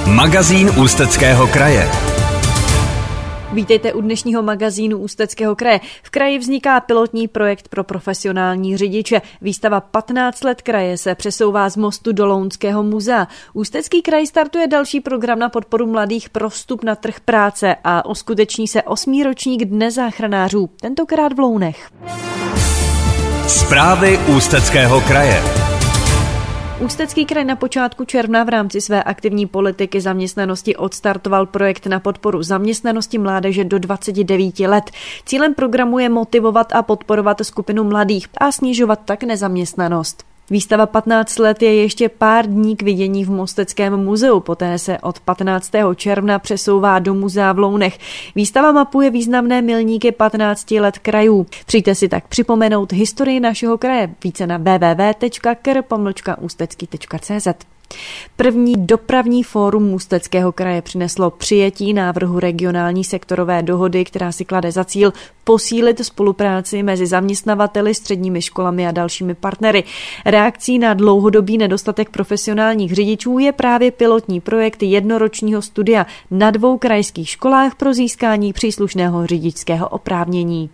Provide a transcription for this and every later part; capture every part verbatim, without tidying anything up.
Magazín Ústeckého kraje. Vítejte u dnešního magazínu Ústeckého kraje. V kraji vzniká pilotní projekt pro profesionální řidiče. Výstava patnáct let kraje se přesouvá z mostu do Lounského muzea. Ústecký kraj startuje další program na podporu mladých pro vstup na trh práce a uskuteční se osmý ročník Dne záchranářů, tentokrát v Lounech. Zprávy Ústeckého kraje. Ústecký kraj na počátku června v rámci své aktivní politiky zaměstnanosti odstartoval projekt na podporu zaměstnanosti mládeže do dvaceti devíti let. Cílem programu je motivovat a podporovat skupinu mladých a snižovat tak nezaměstnanost. Výstava patnáct let je ještě pár dní k vidění v Mosteckém muzeu, poté se od patnáctého června přesouvá do muzea v Lounech. Výstava mapuje významné milníky patnácti let krajů. Přijďte si tak připomenout historii našeho kraje. Více na w w w tečka k r pomlčka ústecký tečka c z. První dopravní fórum Ústeckého kraje přineslo přijetí návrhu regionální sektorové dohody, která si klade za cíl posílit spolupráci mezi zaměstnavateli, středními školami a dalšími partnery. Reakcí na dlouhodobý nedostatek profesionálních řidičů je právě pilotní projekt jednoročního studia na dvou krajských školách pro získání příslušného řidičského oprávnění.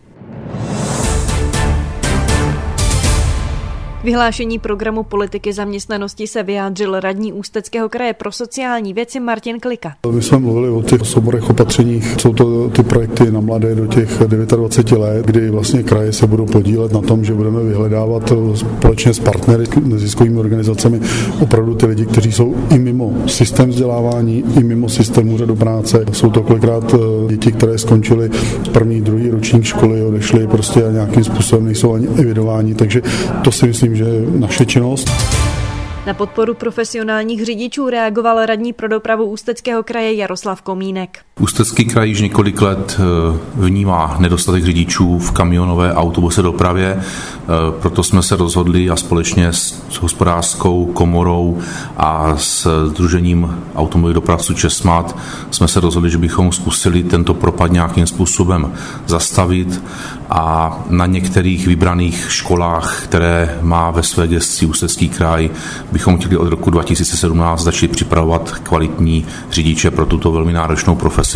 Vyhlášení programu politiky zaměstnanosti se vyjádřil radní Ústeckého kraje pro sociální věci Martin Klika. My jsme mluvili o těch souborech opatřeních, jsou to ty projekty na mladé do těch dvaceti devíti let, kdy vlastně kraje se budou podílet na tom, že budeme vyhledávat společně s partnery, neziskovými organizacemi, opravdu ty lidi, kteří jsou i mimo systém vzdělávání, i mimo systém úřadu práce. Jsou to kolikrát děti, které skončily první, druhý ročník školy, odešly prostě a nějakým způsobem nejsou ani evidováni, takže to si myslím, že je naše činnost. Na podporu profesionálních řidičů reagoval radní pro dopravu Ústeckého kraje Jaroslav Komínek. Ústecký kraj již několik let vnímá nedostatek řidičů v kamionové autobusové dopravě, proto jsme se rozhodli a společně s hospodářskou komorou a s sdružením automobilových dopravců Česmad jsme se rozhodli, že bychom zkusili tento propad nějakým způsobem zastavit a na některých vybraných školách, které má ve své gesci Ústecký kraj, bychom chtěli od roku dva tisíce sedmnáct začít připravovat kvalitní řidiče pro tuto velmi náročnou profesi.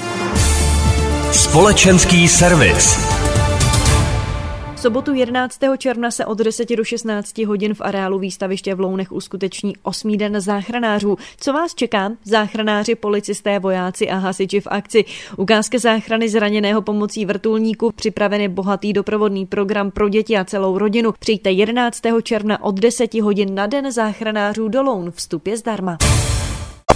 Společenský servis. V sobotu jedenáctého června se od deseti do šestnácti hodin v areálu výstaviště v Lounech uskuteční osmý den záchranářů. Co vás čeká? Záchranáři, policisté, vojáci a hasiči v akci. Ukázka záchrany zraněného pomocí vrtulníku, připravený bohatý doprovodný program pro děti a celou rodinu. Přijďte jedenáctého června od deseti hodin na den záchranářů do Loun. Vstup je zdarma.